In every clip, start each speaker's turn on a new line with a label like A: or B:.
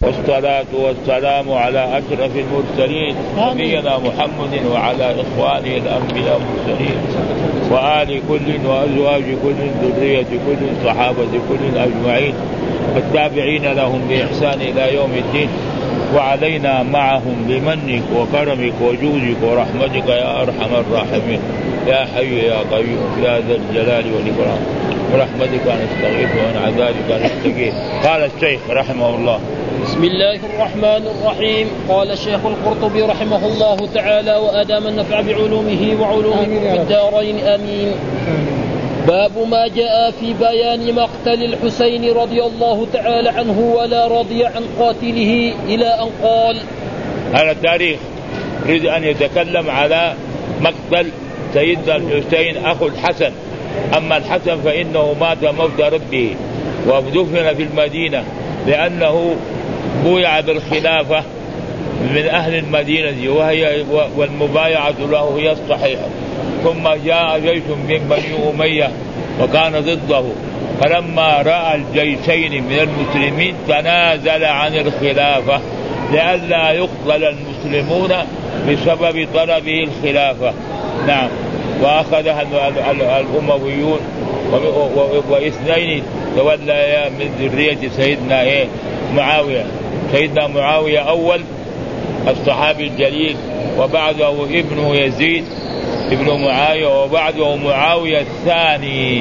A: والصلاة والسلام على أشرف المرسلين نبينا محمد وعلى إخوانه الأنبياء المرسلين وآل كل وأزواج كل ذرية كل صحابة كل أجمعين والتابعين لهم بإحسان إلى يوم الدين وعلينا معهم بمنك وكرمك وجودك ورحمتك يا أرحم الراحمين يا حي يا قيوم يا ذا الجلال والإكرام برحمتك نستغيث ومن عذابك نستغيث. قال الشيخ رحمه الله:
B: بسم الله الرحمن الرحيم. قال الشيخ القرطبي رحمه الله تعالى وأدام النفع بعلومه وعلومكم في الدارين آمين. باب ما جاء في بيان مقتل الحسين رضي الله تعالى عنه ولا رضي عن قاتله إلى أن قال.
A: هذا التاريخ يريد أن يتكلم على مقتل سيدنا الحسين أخو الحسن. أما الحسن فإنه مات موت ربه ودفن في المدينة لأنه بويع بالخلافة من أهل المدينة وهي والمبايعة له هي الصحيحة. ثم جاء جيش من بني أمية وكان ضده، فلما رأى الجيشين من المسلمين تنازل عن الخلافة لئلا يقتل المسلمون بسبب طلبه الخلافة. نعم. وأخذها الأمويون واثنين تولى من ذرية سيدنا معاوية. سيدنا معاوية أول الصحابي الجليل، وبعده ابنه يزيد ابن معاوية، وبعده معاوية الثاني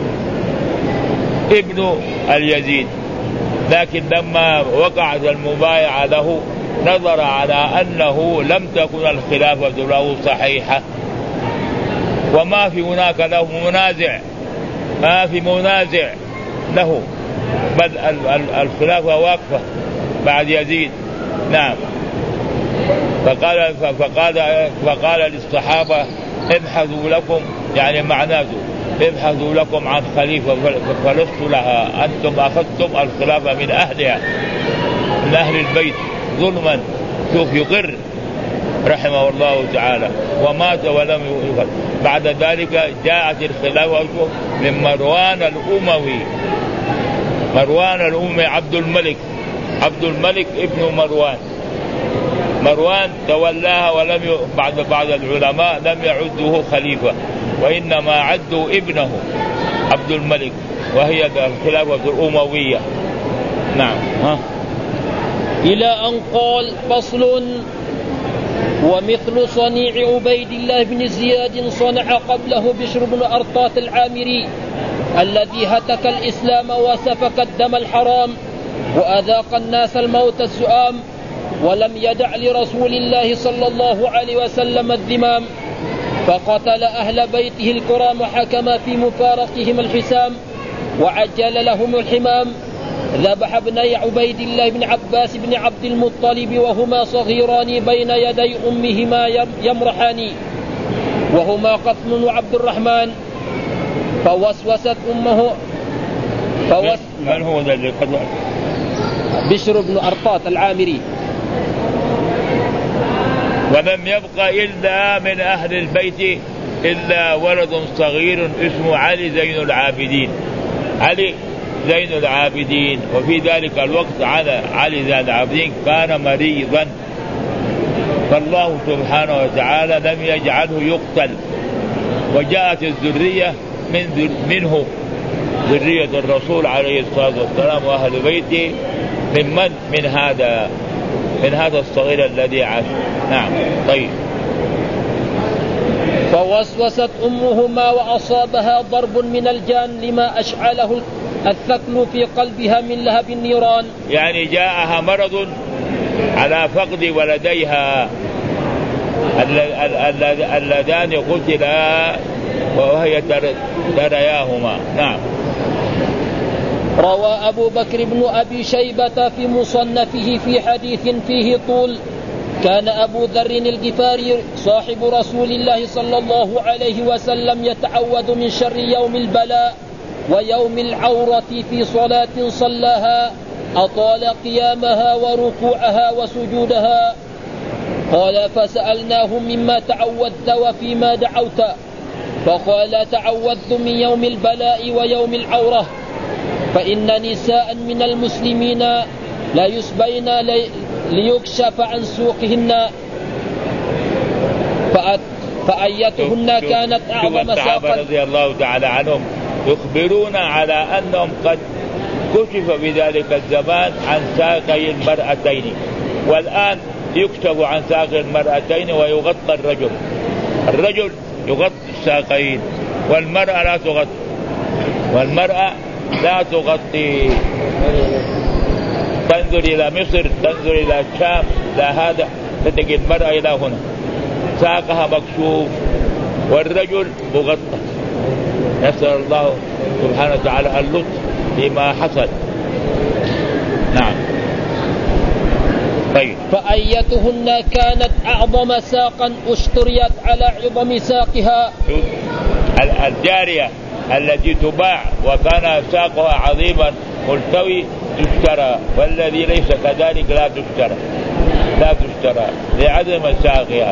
A: ابن اليزيد. لكن لما وقعت المبايعة له نظر على أنه لم تكن الخلافة له صحيحة وما في هناك له منازع، ما في منازع له، بل الخلافة واقفة بعد يزيد. نعم. فقال للصحابة ابحثوا لكم، يعني معناته ابحثوا لكم عن خليفة فلست لها، أنتم أخذتم الخلافة من أهلها من أهل البيت ظلما. شوف يقر رحمه الله تعالى ومات ولم يقر. بعد ذلك جاءت الخلافة من مروان الأموي. مروان الأموي عبد الملك ابن مروان تولاها ولم بعض العلماء لم يعده خليفة وإنما عدوا ابنه عبد الملك، وهي الخلافة الأموية. نعم.
B: إلى أن قال: فصل: ومثل صنيع عبيد الله بن زياد صنع قبله بشر بن أرطاة العامري الذي هتك الإسلام وسفك الدم الحرام وأذاق الناس الموت السؤام ولم يدع لرسول الله صلى الله عليه وسلم الذمام، فقتل أهل بيته الكرام وحكم في مفارقهم الحسام وعجل لهم الحمام. ذبح ابني عبيد الله بن عباس بن عبد المطلب وهما صغيران بين يدي أمهما يمرحان وهما قطن وعبد الرحمن. فوسوست أمه
A: من هو ذلك؟
B: بشر بن أرطاة العامري.
A: ولم يبق إلا من أهل البيت إلا ولد صغير اسمه علي زين العابدين. وفي ذلك الوقت علي زين العابدين كان مريضا، فالله سبحانه وتعالى لم يجعله يقتل، وجاءت الذرية منه ذرية الرسول عليه الصلاة والسلام وأهل بيته من هذا الصغير الذي عاش. نعم. طيب.
B: فوسوست أمهما وأصابها ضرب من الجان لما أشعله الثكل في قلبها من لهب النيران.
A: يعني جاءها مرض على فقد ولديها اللذان قتلا وهي ترياهما. نعم.
B: روى أبو بكر بن أبي شيبة في مصنفه في حديث فيه طول: كان أبو ذر الغفاري صاحب رسول الله صلى الله عليه وسلم يتعوذ من شر يوم البلاء ويوم العورة في صلاة صلاها أطال قيامها وركوعها وسجودها. قال: فسألناه مما تعوذت وفيما دعوت؟ فقال: تعوذت من يوم البلاء ويوم العورة، فإن نساء من المسلمين لا يسبين ليكشف عن سوقهن فأيتهن كانت أعظم ساقا.
A: رضي الله تعالى عنهم يخبرون على أنهم قد كشف بذلك الزمان عن ساقي المرأتين، والآن يكشف عن ساق المرأتين ويغطى الرجل يغطي الساقين والمرأة لا تغطي. تنظر إلى مصر، تنظر إلى الشام، لا هذا تجد المرأة إلى هنا ساقها مكشوف والرجل مغطى. نسأل الله سبحانه وتعالى اللطف بما حصل. نعم. طيب.
B: فأيتهن كانت أعظم ساقا اشتريت على عظم ساقها.
A: الجارية التي تباع وكان ساقها عظيما ملتوي تشترى، والذي ليس كذلك لا تشترى لعدم ساقها.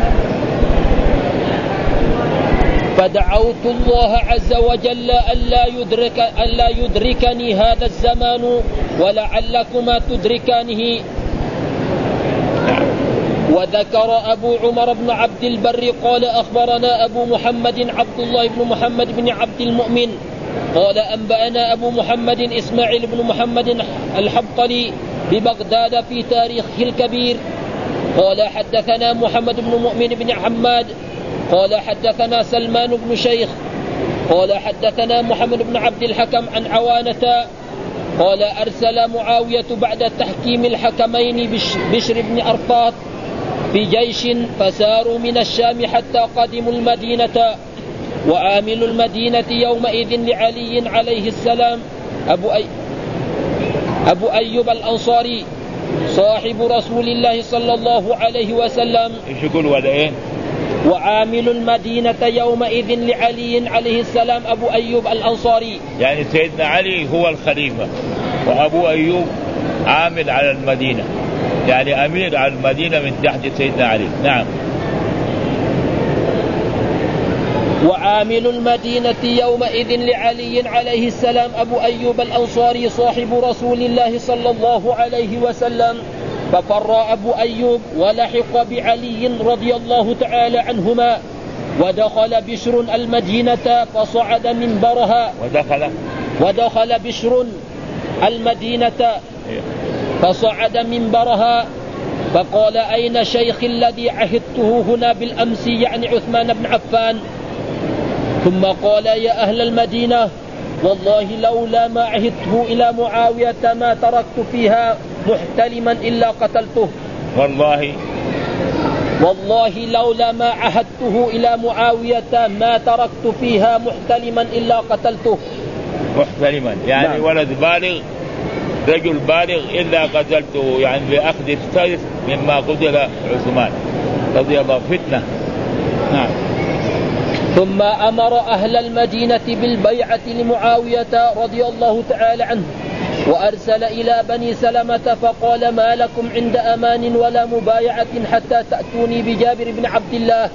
B: فدعوت الله عز وجل ألا يدركني هذا الزمان ولعلكما تدركانه. وذكر أبو عمر بن عبد البر قال أخبرنا أبو محمد عبد الله بن محمد بن عبد المؤمن قال أنبأنا أبو محمد إسماعيل بن محمد الحبطلي ببغداد في تاريخه الكبير قال حدثنا محمد بن مؤمن بن حماد قال حدثنا سلمان بن شيخ قال حدثنا محمد بن عبد الحكم عن عوانة قال أرسل معاوية بعد تحكيم الحكمين بشر بن أرطاط في جيش فساروا من الشام حتى قدموا المدينة. وعامل المدينة يومئذ لعلي عليه السلام أبو أيوب الأنصاري صاحب رسول الله صلى الله عليه وسلم.
A: إيش يقول ولا؟
B: وعامل المدينة يومئذ لعلي عليه السلام أبو أيوب الأنصاري،
A: يعني سيدنا علي هو الخليفة وأبو أيوب عامل على المدينة، يعني أمير على المدينة من تحت سيدنا علي. نعم.
B: وعامل المدينة يومئذ لعلي عليه السلام أبو أيوب الأنصاري صاحب رسول الله صلى الله عليه وسلم. ففر أبو أيوب ولحق بعلي رضي الله تعالى عنهما ودخل بشر المدينة فصعد منبرها. ودخل بشر المدينة فصعد منبرها فقال أين شيخ الذي عهدته هنا بالأمس، يعني عثمان بن عفان. ثم قال يا أهل المدينة والله لولا ما عهدته إلى معاوية ما تركت فيها محتلما إلا قتلته. والله لولا ما عهدته إلى معاوية ما تركت فيها محتلما إلا قتلته.
A: محتلما يعني نعم. ولد بالغ، رجل بالغ إلا قتلته، يعني بأخذ السيف مما قتل عثمان رضي الله فتنة. نعم.
B: ثم أمر أهل المدينة بالبيعة لمعاوية رضي الله تعالى عنه وأرسل إلى بني سلمة فقال ما لكم عند أمان ولا مبايعة حتى تأتوني بجابر بن عبد الله.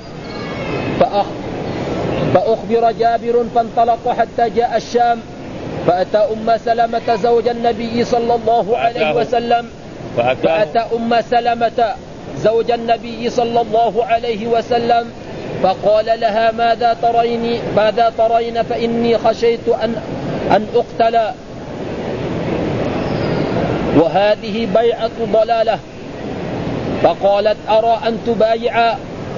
B: فأخبر جابر فانطلق حتى جاء الشام فأتى أم سلمة زوج النبي صلى الله عليه وسلم فأتى أم سلمة زوج النبي صلى الله عليه وسلم فقال لها ماذا ترين فإني خشيت أن أقتل وهذه بيعة ضلالة. فقالت أرى أن تبايعا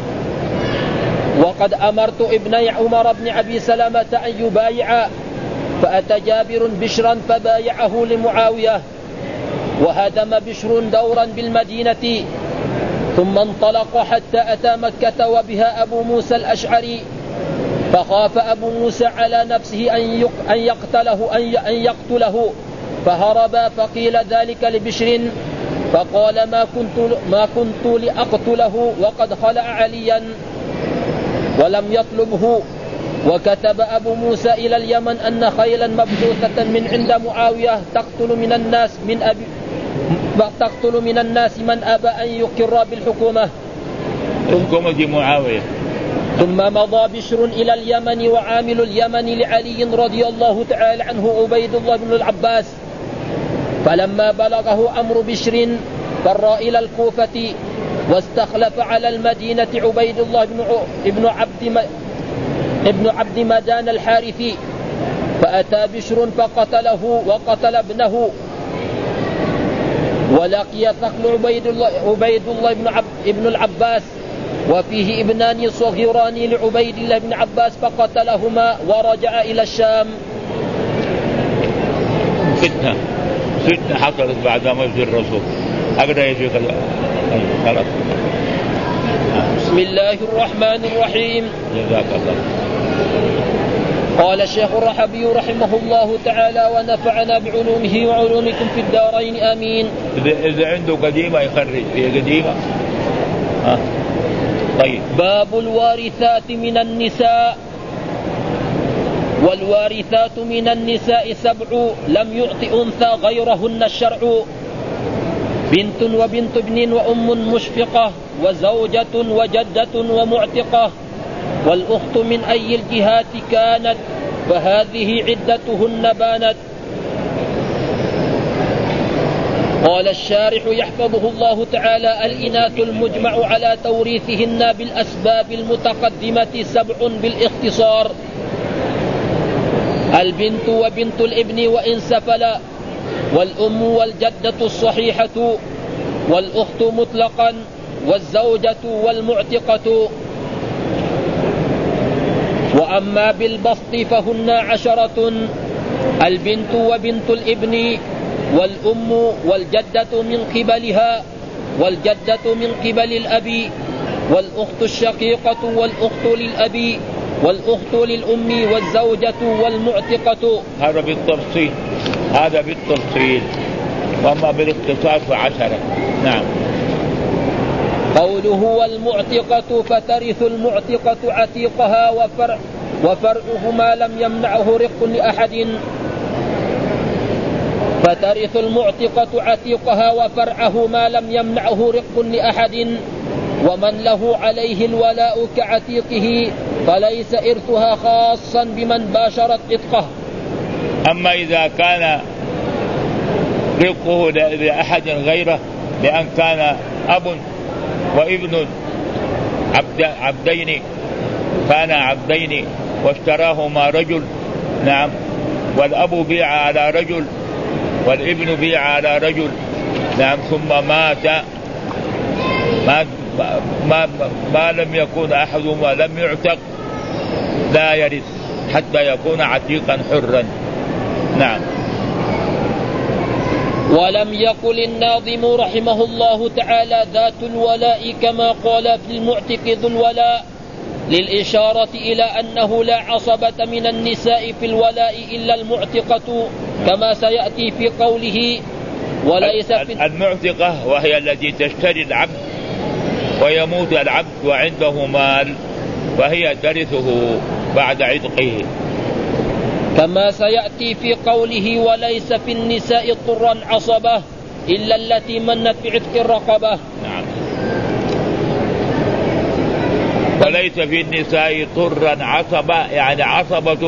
B: وقد أمرت ابني عمر بن أبي سلمة أن يبايعا. فأتى جابر بشرا فبايعه لمعاوية وهدم بشر دورا بالمدينة ثم انطلق حتى أتى مكة وبها أبو موسى الأشعري فخاف أبو موسى على نفسه أن يقتله فهرب. فقيل ذلك لبشر فقال ما كنت لأقتله وقد خلع عليا ولم يطلبه. وكتب أبو موسى إلى اليمن أن خيلا مبعوثة من عند معاوية تقتل من الناس من أبى أن يقر بالحكومة.
A: حكومة معاوية.
B: ثم مضى بشر إلى اليمن وعامل اليمن لعلي رضي الله تعالى عنه عبيد الله بن العباس فلما بلغه أمر بشر فر إلى الكوفة واستخلف على المدينة عبيد الله ابن عبد مدان الحارثي، فأتى بشر فقتله وقتل ابنه. ولقي ثقل عبيد الله ابن العباس وفيه ابنان صغيران لعبيد الله بن عباس فقتلهما ورجع إلى الشام.
A: فتنة حصلت بعد موت الرسول. أقدر يا شيخ خلاص.
B: بسم الله الرحمن الرحيم.
A: جزاك الله.
B: قال الشيخ الرحبي رحمه الله تعالى ونفعنا بعلومه وعلومكم في الدارين آمين.
A: إذا عنده قديمة يخرج هي قديمة. طيب.
B: باب الوارثات من النساء. والوارثات من النساء 7 لم يعط أنثى غيرهن الشرع: بنت وبنت ابن وأم مشفقة وزوجة وجدة ومعتقة، والأخت من أي الجهات كانت فهذه عدتهن بانت. قال الشارح يحفظه الله تعالى: الإناث المجمع على توريثهن بالأسباب المتقدمة 7 بالاختصار: البنت وبنت الابن وإن سفلا، والأم والجدة الصحيحة، والأخت مطلقا، والزوجة والمعتقة. وأما بالبسط فهن 10: البنت وبنت الابن، والأم والجدة من قبلها، والجدة من قبل الأب، والأخت الشقيقة والأخت للأب، والأخت للأم، والزوجة والمعتقة.
A: هذا بالتفصيل. وأما بالاختصار ف10. نعم.
B: قوله والمعتقة فترث المعتقة عتيقها وفرعه ما لم يمنعه رق لأحد. فترث المعتقة عتيقها وفرعه ما لم يمنعه رق لأحد، ومن له عليه الولاء كعتيقه فليس إرثها خاصا بمن باشرت عتقه.
A: أما إذا كان رقه لأحد غيره، لأن كان أب وابن عبدين، كان عبدين واشتراهما رجل، نعم، والأب بيع على رجل والابن بيع على رجل، نعم، ثم مات، ما لم يكن أحدهما لم يعتق لا يرث حتى يكون عتيقا حرا. نعم.
B: ولم يقل الناظم رحمه الله تعالى ذات الولاء كما قال في المعتق ذو الولاء، للإشارة إلى أنه لا عصبة من النساء في الولاء إلا المعتقة، كما سيأتي في قوله وليس في
A: المعتقة، وهي التي تشتري العبد ويموت العبد وعنده مال، وهي ترثه بعد عتقه،
B: كما سيأتي في قوله وليس في النساء طرا عصبة إلا التي منت بعتق الرقبة.
A: نعم. وليس في النساء طرا عصبة، يعني عصبة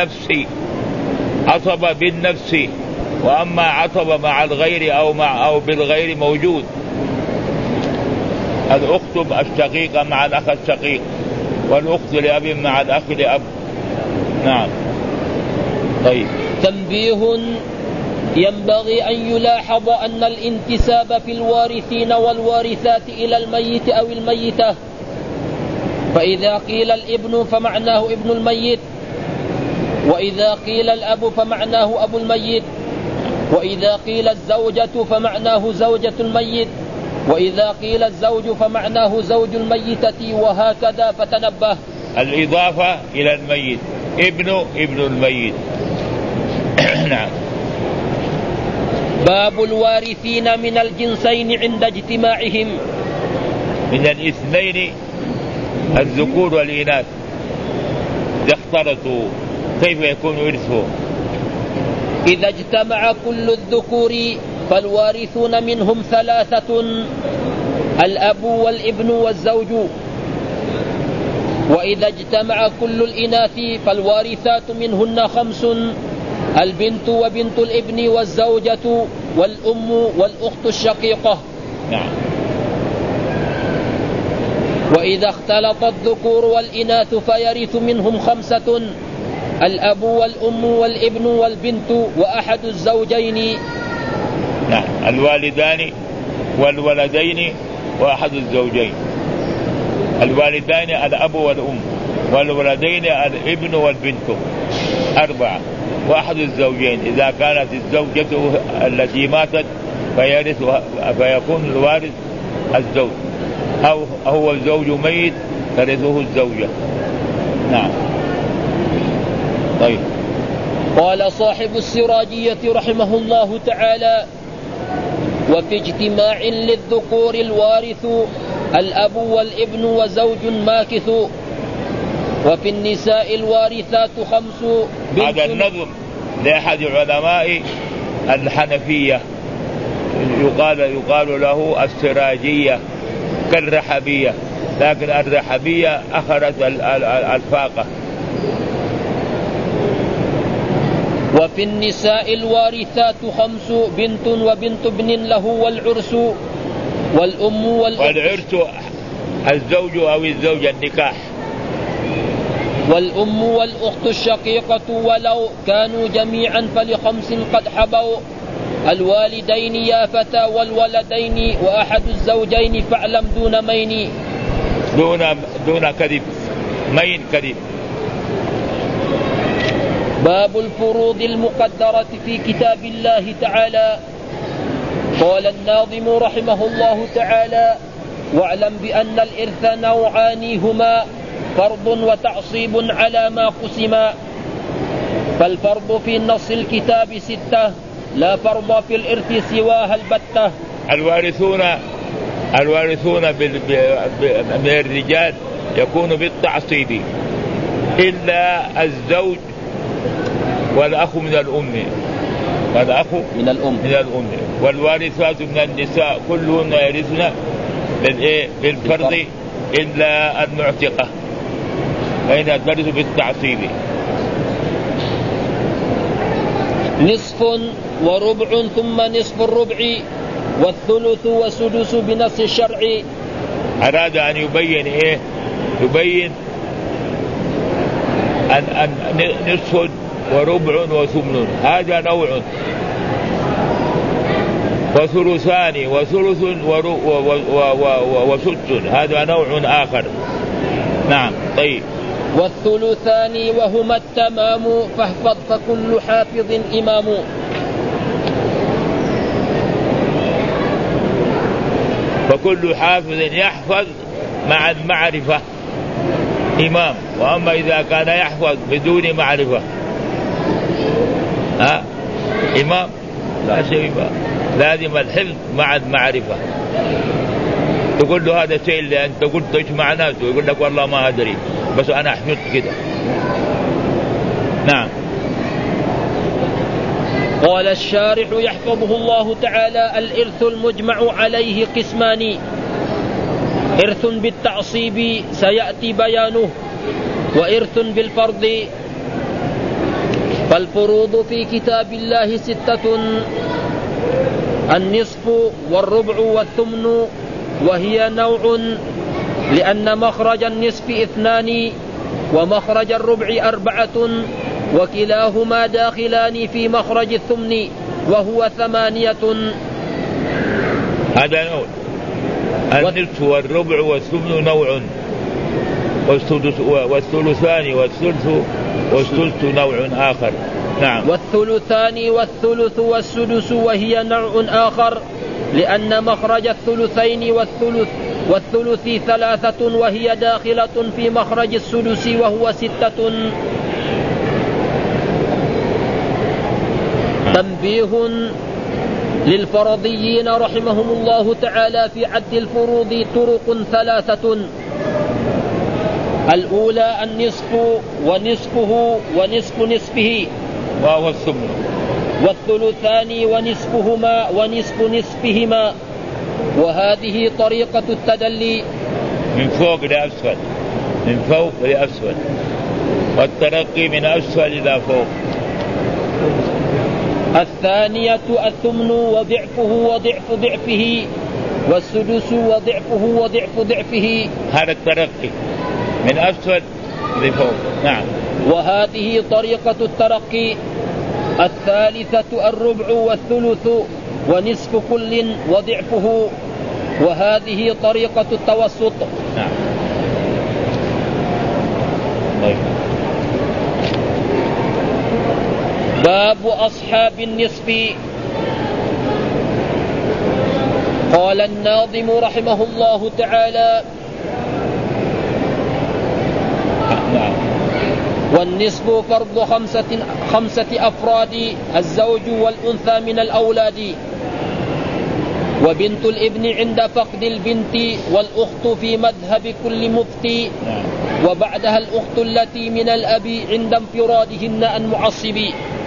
A: بالنفس، وأما عصبة مع الغير أو بالغير موجود. الأخت الشقيقة مع الأخ الشقيق، والأخت لأب مع الأخ لأب. نعم. طيب.
B: تنبيه: ينبغي أن يلاحظ أن الانتساب في الوارثين والوارثات إلى الميت أو الميتة، فإذا قيل الابن فمعناه ابن الميت، وإذا قيل الأب فمعناه أبو الميت، وإذا قيل الزوجة فمعناه زوجة الميت، وإذا قيل الزوج فمعناه زوج الميتة، وهكذا. فتنبه.
A: الإضافة إلى الميت، ابن الميت. نعم.
B: باب الوارثين من الجنسين عند اجتماعهم.
A: من الاثنين الذكور والإناث اختلطوا كيف يكون إرثهم؟
B: إذا اجتمع كل الذكور فالوارثون منهم 3: الأب والابن والزوج. وإذا اجتمع كل الإناث فالوارثات منهن 5: البنت وبنت الابن والزوجة والأم والأخت الشقيقة.
A: نعم.
B: وإذا اختلط الذكور والإناث فيرث منهم 5: الأب والأم والابن والبنت وأحد الزوجين.
A: نعم. الوالدان والولدين وأحد الزوجين. الوالدان الأب والأم، والولدين الابن والبنت 4، وأحد الزوجين. إذا كانت الزوجة التي ماتت فيكون الوارث الزوج، أو هو الزوج ميت ترثه الزوجة. نعم. طيب.
B: قال صاحب السراجية رحمه الله تعالى: وفي اجتماع للذكور الوارث الأب والابن وزوج ماكث، وفي النساء الوارثات 5 بنت.
A: هذا النظم لأحد علماء الحنفية يقال له السراجية كالرحبية، لكن الرحبية أخرت الفاقة.
B: وفي النساء الوارثات 5: بنت وبنت ابن له والعرس والأم
A: والعرس الزوج أو الزوجة النكاح.
B: والأم والأخت الشقيقة ولو كانوا جميعا ف5 قد حبوا: الوالدين يا فتى والولدين وأحد الزوجين فاعلم دون مين.
A: دون كذب، مين كذب.
B: باب الفروض المقدرة في كتاب الله تعالى. قال الناظم رحمه الله تعالى: واعلم بأن الإرث نوعان هما: فرض وتعصيب على ما قسما. فالفرض في نص الكتاب 6، لا فرض في الإرث سواها البتة.
A: الوارثون من الرجال يكون بالتعصيب إلا الزوج والأخ من الأم، والوارثات من النساء كلهن يرثن بالفرض إلا المعتقة فإنها ترث بالتعصيب.
B: نصف وربع ثم نصف الربع والثلث وسدس بنص الشرع.
A: أراد أن يبين أن نصف وربع وثمن هذا نوع، وثلثان وثلث وسدس هذا نوع آخر. نعم. طيب.
B: والثلثان وهما التمام فاحفظ فكل حافظ إمام.
A: فكل حافظ يحفظ مع المعرفة إمام. وأما إذا كان يحفظ بدون معرفة إمام لا شيء، لازم الحفظ مع المعرفة. تقول له هذا الشيء اللي أنت قلت إيش معناته، يقول لك والله ما أدري بس أنا حفظت كده. نعم.
B: قال الشارح يحفظه الله تعالى: الإرث المجمع عليه قسمان: إرث بالتعصيب سيأتي بيانه، وإرث بالفرض. فالفروض في كتاب الله 6: النصف والربع والثمن، وهي نوع لأن مخرج النصف 2 ومخرج الربع 4، وكلاهما داخلان في مخرج الثمن وهو 8.
A: هذا نوع. النصف والربع والثمن نوع، والثلثان والثلث نوع آخر. نعم.
B: والثلثان والثلث والسدس وهي نوع آخر لأن مخرج الثلثين والثلث 3 وهي داخلة في مخرج السدس وهو 6. تنبيه للفرضيين رحمهم الله تعالى في عد الفروض طرق 3: الأولى النصف ونصفه ونصف نصفه
A: وهو الثمن،
B: والثلثان ونصفهما ونصف نصفهما. وهذه طريقة التدلي
A: من فوق لأسفل، من فوق لأسفل، والترقي من أسفل إلى فوق.
B: الثانية الثمن وضعفه وضعف ضعفه، والسدس وضعفه وضعف ضعفه.
A: هذا الترقي من أسفل لفوق. نعم.
B: وهذه طريقة الترقي. الثالثة الربع والثلث ونصف كل وضعفه، وهذه طريقة التوسط.
A: نعم.
B: باب أصحاب النصف. قال الناظم رحمه الله تعالى: والنصف فرض خمسة أفراد، الزوج والأنثى من الأولاد، وبنت الابن عند فقد البنت، والأخت في مذهب كل مفتي، وبعدها الأخت التي من الأب عند انفرادهن عن معصب.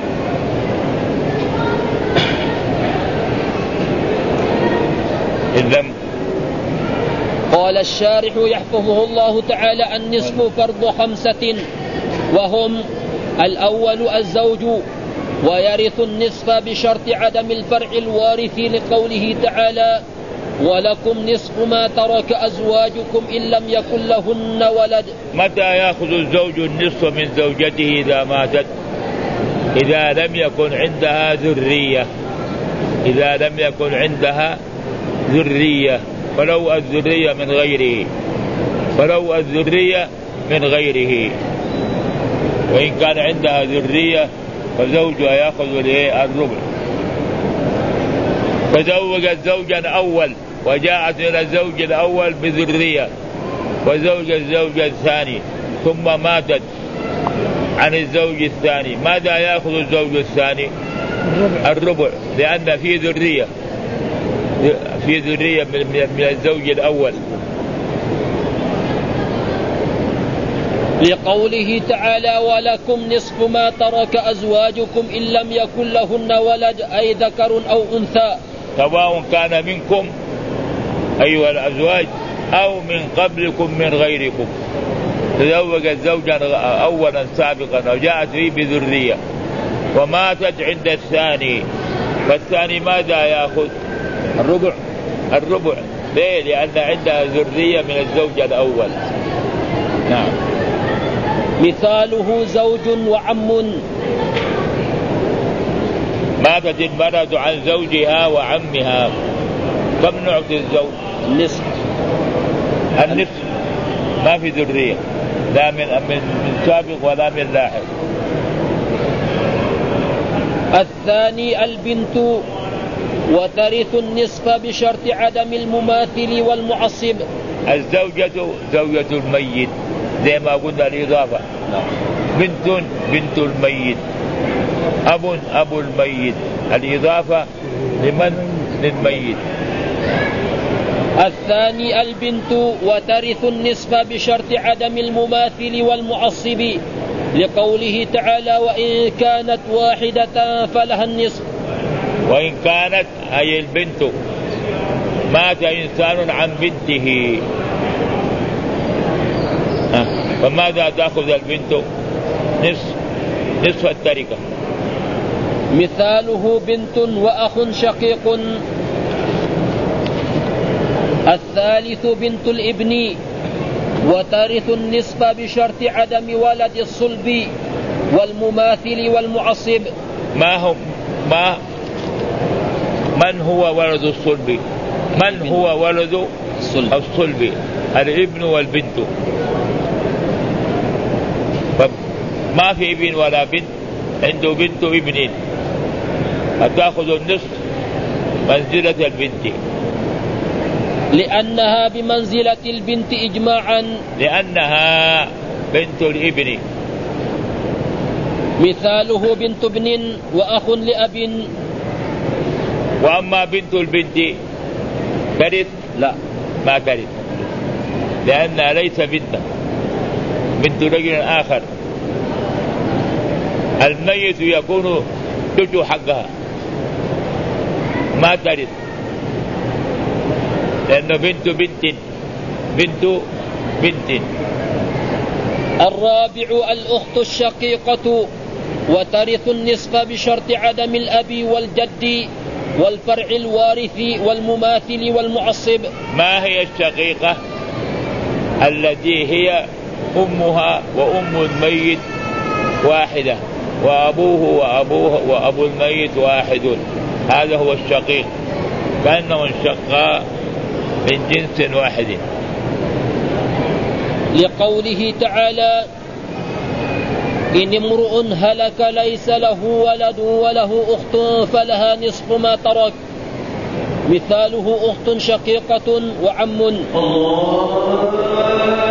B: قال الشارح يحفظه الله تعالى: النصف فرض 5، وهم: الأول الزوج، ويرث النصف بشرط عدم الفرع الوارث لقوله تعالى: ولكم نصف ما ترك أزواجكم إن لم يكن لهن ولد.
A: متى يأخذ الزوج النصف من زوجته إذا ماتت؟ إذا لم يكن عندها ذرية. إذا لم يكن عندها ذرية، فلو الذرية من غيره، فلو الذرية من غيره. وإن كان عندها ذرية فزوجها يأخذ الربع. فزوجت زوجا أول وجاءت إلى الزوج الأول بذرية، وزوجت الزوج الثاني ثم ماتت عن الزوج الثاني، ماذا يأخذ الزوج الثاني؟ الربع، لأن في ذرية من الزوج الأول.
B: لقوله تعالى: ولكم نصف ما ترك أزواجكم إن لم يكن لهن ولد، أي ذكر أو أنثى،
A: سواء كان منكم أيها الأزواج أو من قبلكم من غيركم. تزوجت زوجا أولا سابقا وجاءت فيه بذرية وماتت عند الثاني، فالثاني ماذا يأخذ؟ الربع. ليه؟ لأن عندها ذرية من الزوج الأول. نعم.
B: مثاله زوج وعم.
A: ماتت المرأة عن زوجها وعمها، كم نعطي الزوج؟
B: النصف.
A: ما في ذرية، لا من سابق ولا من لاحق.
B: الثاني البنت، وترث النصف بشرط عدم المماثل والمعصب.
A: الزوجة زوجة الميت زي ما قلنا الإضافة. بنت الميت، أبو الميت، الإضافة للميت.
B: الثاني البنت، وترث النصف بشرط عدم المماثل والمعصب، لقوله تعالى: وإن كانت واحدة فلها النصف.
A: وإن كانت أي البنت، مات إنسان عن بنته، فماذا تأخذ البنت؟ نصف التركة.
B: مثاله بنت وأخ شقيق. الثالث بنت الابن، وترث النصف بشرط عدم ولد الصلب والمماثل والمعصب.
A: من هو ولد الصلب؟ من هو ولد الصلب؟ الابن والبنت. ما في ابن ولا بنت، عنده بنت ابن، فتأخذ النصف منزلة البنت،
B: لأنها بمنزلة البنت إجماعا،
A: لأنها بنت الابن.
B: مثاله بنت ابن وأخ لأب.
A: وأما بنت البنت ترث؟ لا، ما ترث، لأنها ليس بنت رجل آخر. الميت يكون جزء حقها، ما ترث، لأنه بنت بنت.
B: الرابع الأخت الشقيقة، وترث النصف بشرط عدم الأب والجد والفرع الوارث والمماثل والمعصب.
A: ما هي الشقيقة التي هي أمها وأم الميت واحدة وأبوه وأبو الميت واحد؟ هذا هو الشقيق، كأنه انشقا من جنس واحد.
B: لقوله تعالى: إن امرؤ هلك ليس له ولد وله أخت فلها نصف ما ترك. مثاله أخت شقيقة وعم.